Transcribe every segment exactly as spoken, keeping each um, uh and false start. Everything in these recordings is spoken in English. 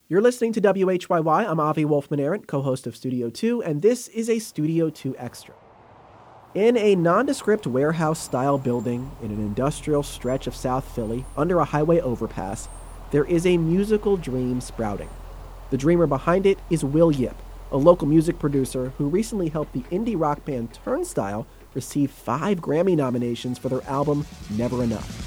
You're listening to W H Y Y. I'm Avi Wolfman-Arent, co-host of Studio two, and this is a Studio two Extra. In a nondescript warehouse-style building in an industrial stretch of South Philly, under a highway overpass, there is a musical dream sprouting. The dreamer behind it is Will Yip, a local music producer who recently helped the indie rock band Turnstile receive five Grammy nominations for their album Never Enough.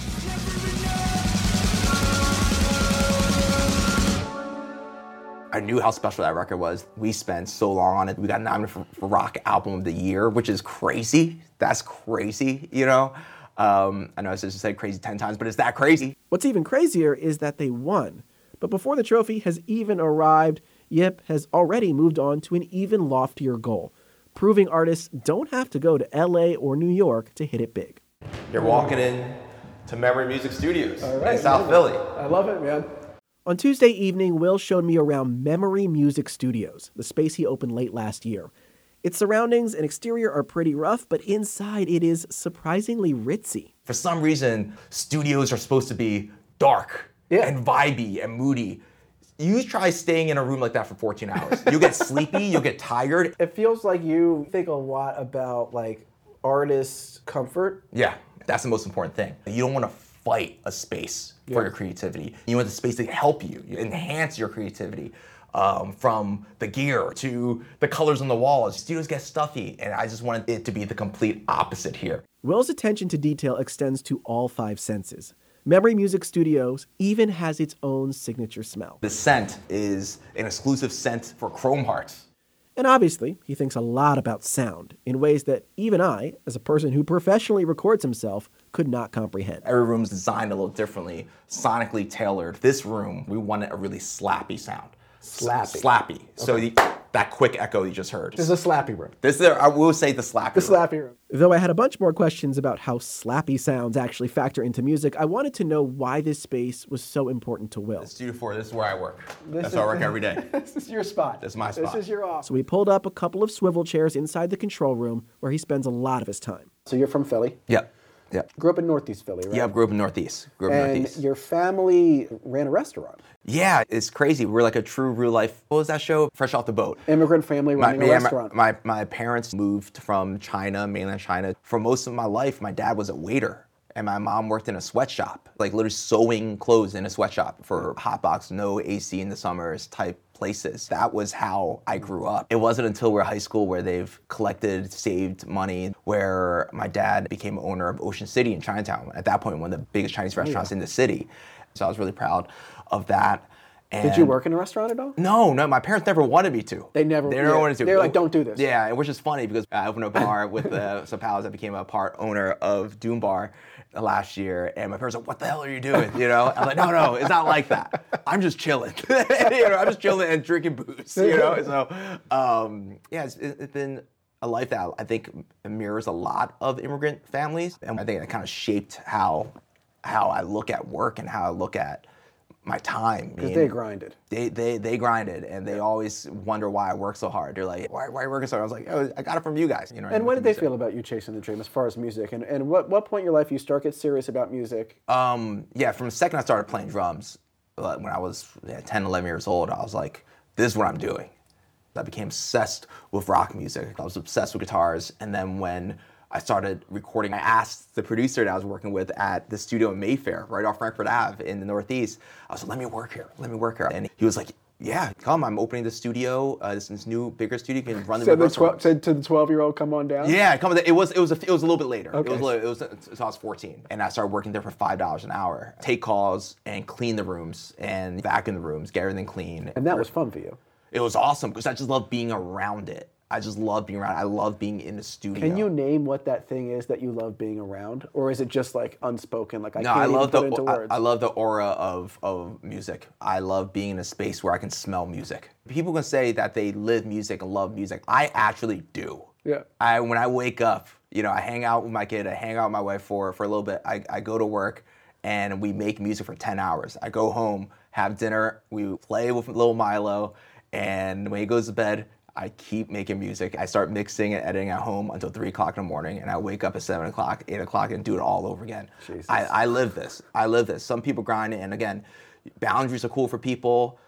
I knew how special that record was. We spent so long on it. We got nominated for, for Rock Album of the Year, which is crazy. That's crazy, you know? Um, I know I just said crazy ten times, but it's that crazy. What's even crazier is that they won. But before the trophy has even arrived, Yip has already moved on to an even loftier goal, proving artists don't have to go to L A or New York to hit it big. You're walking in to Memory Music Studios All right, in South Philly. I love it, man. On Tuesday evening, Will showed me around Memory Music Studios, the space he opened late last year. Its surroundings and exterior are pretty rough, but inside it is surprisingly ritzy. For some reason, studios are supposed to be dark yeah. and vibey and moody. You try staying in a room like that for fourteen hours. You'll get sleepy, you'll get tired. It feels like you think a lot about like artists' comfort. Yeah, that's the most important thing. You don't want to fight a space for yeah. your creativity. You want the space to help you, you enhance your creativity. Um, from the gear to the colors on the walls. Studios get stuffy, and I just wanted it to be the complete opposite here. Will's attention to detail extends to all five senses. Memory Music Studios even has its own signature smell. The scent is an exclusive scent for Chrome Hearts. And obviously, he thinks a lot about sound in ways that even I, as a person who professionally records himself, could not comprehend. Every room's designed a little differently, sonically tailored. This room, we wanted a really slappy sound. Slappy. Slappy. Okay. So the, that quick echo you just heard. This is a slappy room. This is, I will say the slappy the room. The slappy room. Though I had a bunch more questions about how slappy sounds actually factor into music, I wanted to know why this space was so important to Will. Studio four, this is where I work. This That's is, where I work every day. This is your spot. This is my spot. This is your office. So we pulled up a couple of swivel chairs inside the control room where he spends a lot of his time. So you're from Philly? Yep. Yep. Grew up in Northeast Philly, right? Yeah, grew up in Northeast. Grew up in and Northeast. Your family ran a restaurant. Yeah, it's crazy. We're like a true real life, what was that show? Fresh Off the Boat. Immigrant family running my, a yeah, restaurant. My, my, my parents moved from China, mainland China. For most of my life, my dad was a waiter. And my mom worked in a sweatshop, like literally sewing clothes in a sweatshop for hot box, no A C in the summers type places. That was how I grew up. It wasn't until we're high school where they've collected, saved money, where my dad became owner of Ocean City in Chinatown. At that point, one of the biggest Chinese restaurants oh, yeah. in the city. So I was really proud of that. And did you work in a restaurant at all? No, no. My parents never wanted me to. They never. They never yeah. wanted to. They were like, "Don't do this." Yeah, which is funny because I opened a bar with uh, some pals that became a part owner of Doom Bar last year, and my parents were like, "What the hell are you doing?" You know, I'm like, "No, no, it's not like that. I'm just chilling. you know, I'm just chilling and drinking booze." You know, so um, yeah, it's, it's been a life that I think mirrors a lot of immigrant families, and I think it kind of shaped how how I look at work and how I look at my time. Because they grinded. They they they grinded, and they always wonder why I work so hard. They're like, why, why are you working so hard? I was like, oh, I got it from you guys. You know. And what did they feel about you chasing the dream as far as music? And and what, what point in your life you start get serious about music? Um, yeah, from the second I started playing drums, uh, when I was yeah, ten, eleven years old, I was like, this is what I'm doing. I became obsessed with rock music. I was obsessed with guitars, and then when I started recording, I asked the producer that I was working with at the studio in Mayfair, right off Frankfurt Avenue in the Northeast. I was like, let me work here, let me work here. And he was like, yeah, come, I'm opening the studio, uh, this, this new, bigger studio, you can run the so rehearsal. The tw- said to the twelve-year-old, come on down? Yeah, come on. It was, it was, a, it was a little bit later. Okay. It was, it was, it was, so I was fourteen. And I started working there for five dollars an hour. Take calls and clean the rooms and vacuum the rooms, get everything clean. And that was fun for you? It was awesome because I just love being around it. I just love being around. I love being in the studio. Can you name what that thing is that you love being around, or is it just like unspoken? Like I no, can't I even love put the, it into I, words. I love the aura of of music. I love being in a space where I can smell music. People can say that they live music and love music. I actually do. Yeah. I when I wake up, you know, I hang out with my kid. I hang out with my wife for for a little bit. I I go to work, and we make music for ten hours. I go home, have dinner. We play with little Milo, and when he goes to bed, I keep making music. I start mixing and editing at home until three o'clock in the morning, and I wake up at seven o'clock, eight o'clock, and do it all over again. I, I live this. I live this. Some people grind it, and again, boundaries are cool for people.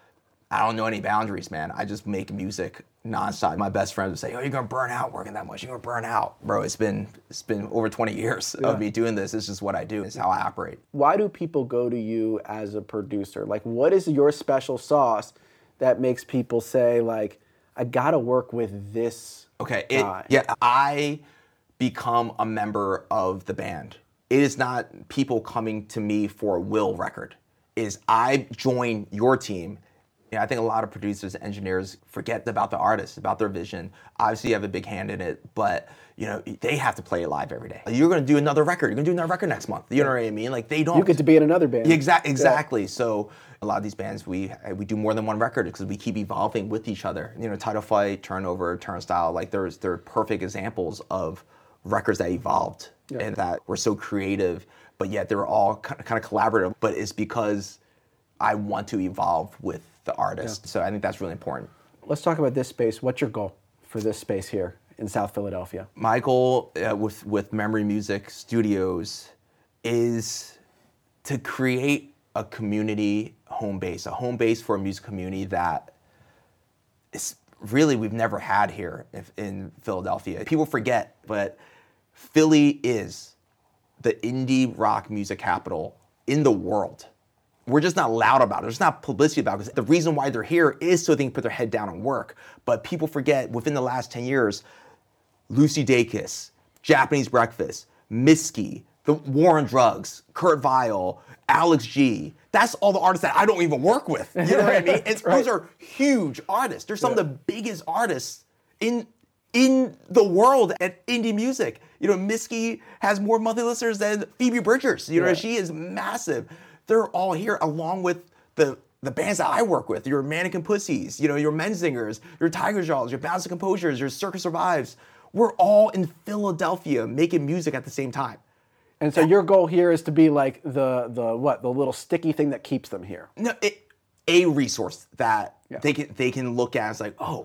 I don't know any boundaries, man. I just make music nonstop. My best friends would say, oh, you're gonna burn out working that much. You're gonna burn out. Bro, it's been it's been over twenty years yeah. of me doing this. It's just what I do. It's how I operate. Why do people go to you as a producer? Like, what is your special sauce that makes people say, like, I gotta work with this okay, it, guy? Yeah, I become a member of the band. It is not people coming to me for a will record. It is I join your team. You know, I think a lot of producers and engineers forget about the artist, about their vision. Obviously, you have a big hand in it, but you know they have to play it live every day. You're going to do another record. You're going to do another record next month. You know what I mean? Like they don't. You get to be in another band. Exactly. Exactly. Yeah. So a lot of these bands, we we do more than one record because we keep evolving with each other. You know, Title Fight, Turnover, Turnstile. Like there's they're perfect examples of records that evolved yeah. and that were so creative, but yet they were all kind of, kind of collaborative. But it's because I want to evolve with the artist. Yeah. So I think that's really important. Let's talk about this space. What's your goal for this space here in South Philadelphia? My goal uh, with, with Memory Music Studios is to create a community home base, a home base for a music community that is really we've never had here in Philadelphia. People forget, but Philly is the indie rock music capital in the world. We're just not loud about it. There's not publicity about it. Because the reason why they're here is so they can put their head down and work. But people forget, within the last ten years, Lucy Dacus, Japanese Breakfast, Miski, the War on Drugs, Kurt Vile, Alex G. That's all the artists that I don't even work with. You know what I mean? And right. Those are huge artists. They're some yeah. of the biggest artists in in the world at indie music. You know, Miski has more monthly listeners than Phoebe Bridgers. You know, yeah. she is massive. They're all here along with the the bands that I work with. Your Mannequin Pussies, you know, your Menzingers, your Tiger Jaws, your Bounce and Composures, your Circus Survives. We're all in Philadelphia making music at the same time. And so your goal here is to be like the the what, the little sticky thing that keeps them here. No, it, a resource that yeah. they can they can look at as like, oh,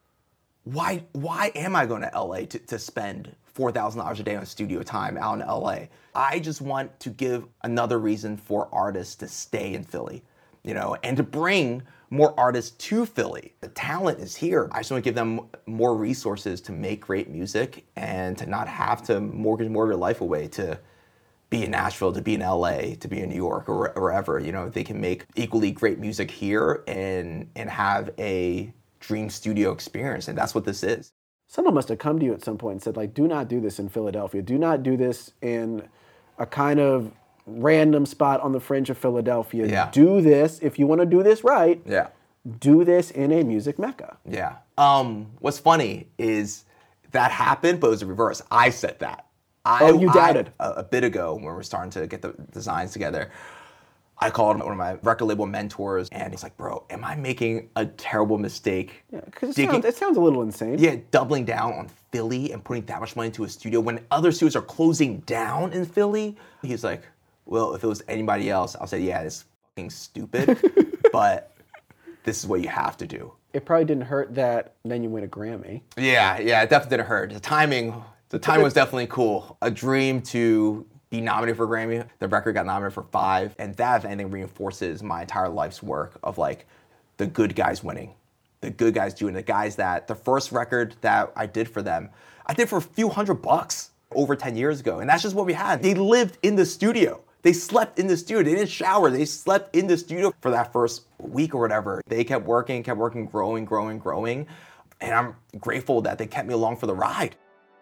why why am I going to L A to, to spend four thousand dollars a day on studio time out in L A? I just want to give another reason for artists to stay in Philly, you know, and to bring more artists to Philly. The talent is here. I just want to give them more resources to make great music and to not have to mortgage more of your life away to be in Nashville, to be in L A, to be in New York or wherever. You know, they can make equally great music here and and have a dream studio experience, and that's what this is. Someone must have come to you at some point and said, like, do not do this in Philadelphia. Do not do this in a kind of random spot on the fringe of Philadelphia. Yeah. Do this, if you want to do this right, yeah. do this in a music mecca. Yeah. Um, what's funny is that happened, but it was the reverse. I said that. I, oh, you doubted? I, a, a bit ago when we were starting to get the designs together, I called one of my record label mentors, and he's like, bro, am I making a terrible mistake? Yeah, because it, sounds, it sounds a little insane. Yeah, doubling down on Philly and putting that much money into a studio when other studios are closing down in Philly. He's like, well, if it was anybody else, I'll say, yeah, it's fucking stupid, but this is what you have to do. It probably didn't hurt that then you win a Grammy. Yeah, yeah, it definitely didn't hurt. The timing, the timing was definitely cool. A dream to be nominated for a Grammy. The record got nominated for five, and that, if anything, reinforces my entire life's work of like the good guys winning, the good guys doing the guys that the first record that I did for them, I did for a few hundred bucks over ten years ago, and that's just what we had. They lived in the studio. They slept in the studio. They didn't shower. They slept in the studio for that first week or whatever. They kept working, kept working, growing, growing, growing, and I'm grateful that they kept me along for the ride.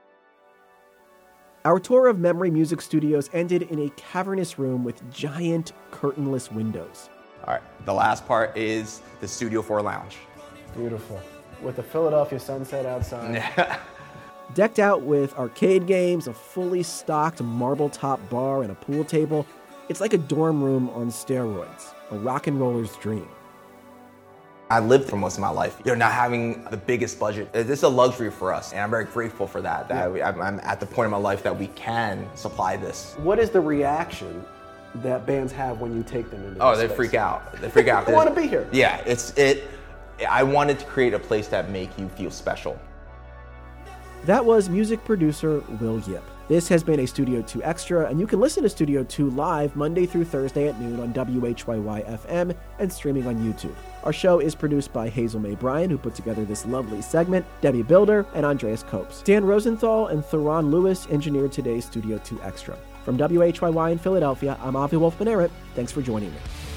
Our tour of Memory Music Studios ended in a cavernous room with giant curtainless windows. All right, the last part is the Studio four lounge. Beautiful. With the Philadelphia sunset outside. Decked out with arcade games, a fully stocked marble-top bar, and a pool table, it's like a dorm room on steroids, a rock and roller's dream. I lived for most of my life, you know, not having the biggest budget. This is a luxury for us, and I'm very grateful for that. That yeah. we, I'm, I'm at the point in my life that we can supply this. What is the reaction that bands have when you take them into Oh, this they space? freak out. They freak out. They want to be here. Yeah, it's it. I wanted to create a place that make you feel special. That was music producer Will Yip. This has been a Studio two Extra, and you can listen to Studio two live Monday through Thursday at noon on W H Y Y F M and streaming on YouTube. Our show is produced by Hazel May Bryan, who put together this lovely segment, Debbie Builder, and Andreas Copes. Dan Rosenthal and Theron Lewis engineered today's Studio two Extra. From W H Y Y in Philadelphia, I'm Avi Wolfman-Arent. Thanks for joining me.